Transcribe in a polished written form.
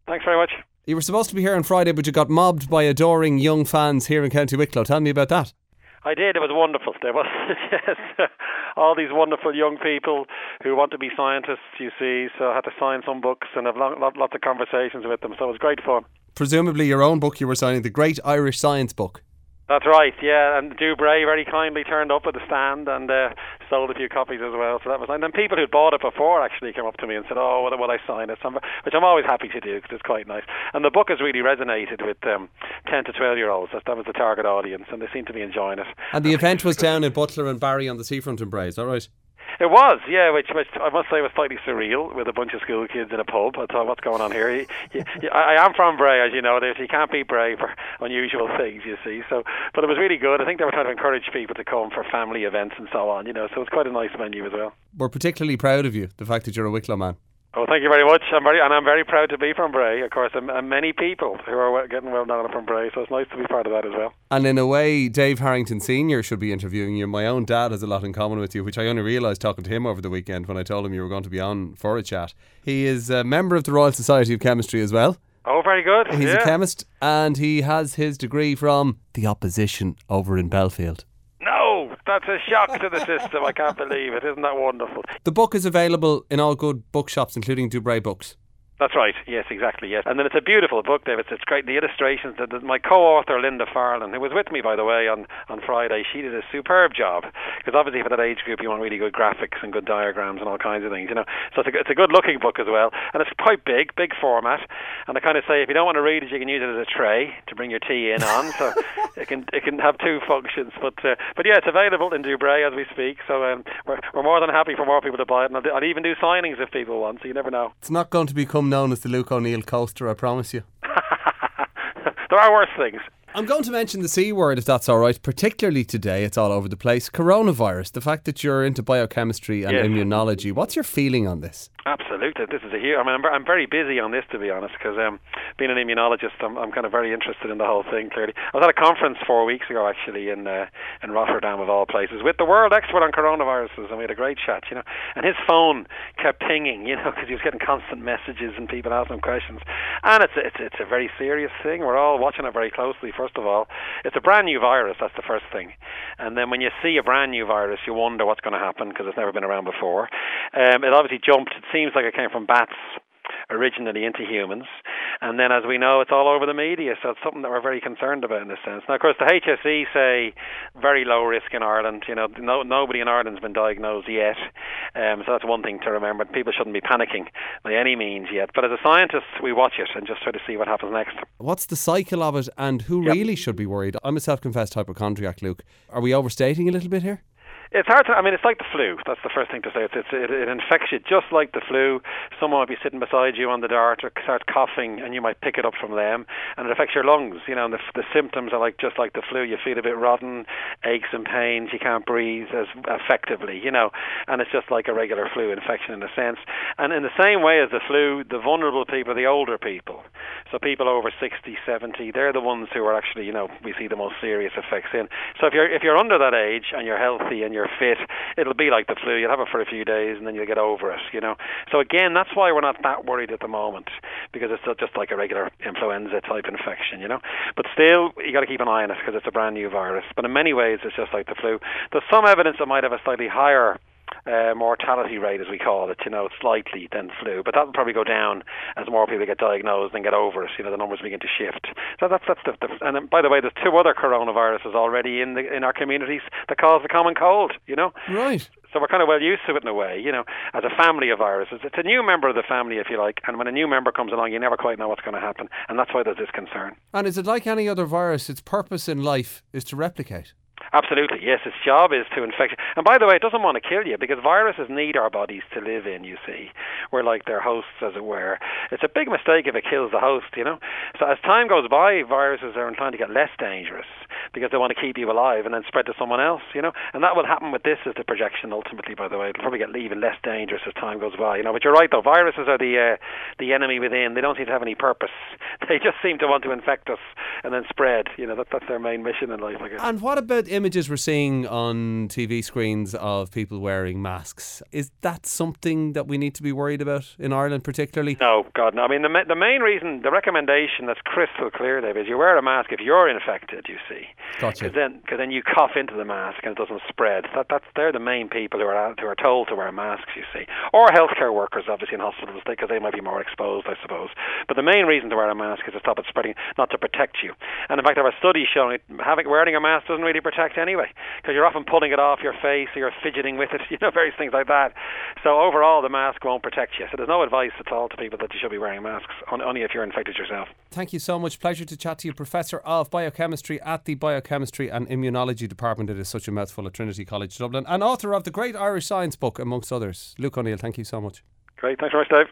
Thanks very much. You were supposed to be here on Friday, but you got mobbed by adoring young fans here in County Wicklow. Tell me about that. I did. It was wonderful. There was yes, all these wonderful young people who want to be scientists, you see. So I had to sign some books and have lots of conversations with them. So it was great fun. Presumably your own book you were signing, the Great Irish Science Book. That's right, yeah, and Du Bray very kindly turned up at the stand and sold a few copies as well, so that was nice. And then people who'd bought it before actually came up to me and said, oh, will I sign it? Which I'm always happy to do because it's quite nice. And the book has really resonated with 10 to 12-year-olds. That was the target audience, and they seem to be enjoying it. And the event was down in Butler and Barry on the seafront in Bray, is that right? It was, yeah, which I must say was slightly surreal with a bunch of school kids in a pub. I thought, what's going on here? I am from Bray, as you know. You can't beat Bray for unusual things, you see. So, but it was really good. I think they were trying to encourage people to come for family events and so on, so it's quite a nice venue as well. We're particularly proud of you, the fact that you're a Wicklow man. Oh, thank you very much. I'm very proud to be from Bray, of course, and many people who are getting well known from Bray, so it's nice to be part of that as well. And in a way, Dave Harrington Sr. should be interviewing you. My own dad has a lot in common with you, which I only realised talking to him over the weekend when I told him you were going to be on for a chat. He is a member of the Royal Society of Chemistry as well. Oh, very good. He's a chemist, and he has his degree from the opposition over in Belfield. No, that's a shock to the system. I can't believe it. Isn't that wonderful? The book is available in all good bookshops, including Du Bray Books. That's right, yes, exactly, yes. And then it's a beautiful book, David. It's great. The illustrations, my co-author, Linda Farland, who was with me, by the way, on Friday, she did a superb job. Because obviously for that age group, you want really good graphics and good diagrams and all kinds of things, So it's a good-looking book as well. And it's quite big format. And I kind of say, if you don't want to read it, you can use it as a tray to bring your tea in on. So it can have two functions. But yeah, it's available in Du Bray as we speak. So we're more than happy for more people to buy it. And I'll even do signings if people want, so you never know. It's not going to become known as the Luke O'Neill coaster, I promise you. There are worse things. I'm going to mention the C word if that's all right, particularly today. It's all over the place. Coronavirus, the fact that you're into biochemistry and immunology. What's your feeling on this? Absolutely. This is a huge... I'm very busy on this, to be honest, because being an immunologist, I'm kind of very interested in the whole thing, clearly. I was at a conference 4 weeks ago, actually, in Rotterdam, of all places, with the world expert on coronaviruses, and we had a great chat, And his phone kept pinging, because he was getting constant messages and people asking him questions. And it's a very serious thing. We're all watching it very closely, first of all. It's a brand new virus, that's the first thing. And then when you see a brand new virus, you wonder what's going to happen, because it's never been around before. It obviously jumped. It seems like it came from bats originally into humans, and then as we know, it's all over the media, so it's something that we're very concerned about in a sense. Now, of course, the HSE say very low risk in Ireland. Nobody in Ireland's been diagnosed yet, so that's one thing to remember. People shouldn't be panicking by any means yet, but as a scientist, we watch it and just try to see what happens next. What's the cycle of it, and who really should be worried? I'm a self-confessed hypochondriac, Luke. Are we overstating a little bit here? It's hard to... it's like the flu. That's the first thing to say. It infects you just like the flu. Someone might be sitting beside you on the dart or start coughing, and you might pick it up from them, and it affects your lungs. And the symptoms are just like the flu. You feel a bit rotten, aches and pains. You can't breathe as effectively, and it's just like a regular flu infection in a sense. And in the same way as the flu, the vulnerable people are the older people. So people over 60, 70, they're the ones who are actually, we see the most serious effects in. So if you're under that age and you're healthy and you're fit, it'll be like the flu. You'll have it for a few days and then you'll get over it, So again, that's why we're not that worried at the moment, because it's just like a regular influenza type infection, But still, you got to keep an eye on it because it's a brand new virus. But in many ways, it's just like the flu. There's some evidence it might have a slightly higher mortality rate, as we call it, slightly than flu, but that'll probably go down as more people get diagnosed and get over it. The numbers begin to shift. So that's and then, by the way, there's 2 other coronaviruses already in our communities that cause the common cold. Right. So we're kind of well used to it in a way, as a family of viruses. It's a new member of the family, if you like, and when a new member comes along, you never quite know what's going to happen, and that's why there's this concern. And is it like any other virus? Its purpose in life is to replicate? Absolutely, yes. Its job is to infect you. And by the way, it doesn't want to kill you, because viruses need our bodies to live in, you see. We're like their hosts, as it were. It's a big mistake if it kills the host, So as time goes by, viruses are inclined to get less dangerous because they want to keep you alive and then spread to someone else, And that will happen with this as the projection ultimately, by the way. It'll probably get even less dangerous as time goes by, But you're right, though. Viruses are the enemy within. They don't seem to have any purpose. They just seem to want to infect us and then spread. That's their main mission in life, I guess. And what about images we're seeing on TV screens of people wearing masks? Is that something that we need to be worried about in Ireland particularly? No, God, no. I mean, the main reason, the recommendation that's crystal clear, Dave, is you wear a mask if you're infected, you see. Gotcha. Because then you cough into the mask and it doesn't spread. They're the main people who are told to wear masks, you see. Or healthcare workers, obviously, in hospitals, because they might be more exposed, I suppose. But the main reason to wear a mask is to stop it spreading, not to protect you. And in fact, there are studies showing wearing a mask doesn't really protect anyway, because you're often pulling it off your face or you're fidgeting with it, various things like that. So overall, the mask won't protect you. So there's no advice at all to people that you should be wearing masks, only if you're infected yourself. Thank you so much. Pleasure to chat to you, Professor of Biochemistry at the Biochemistry and Immunology Department. It is such a mouthful at Trinity College Dublin, and author of the great Irish science book, amongst others. Luke O'Neill, thank you so much. Great. Thanks very much, Dave.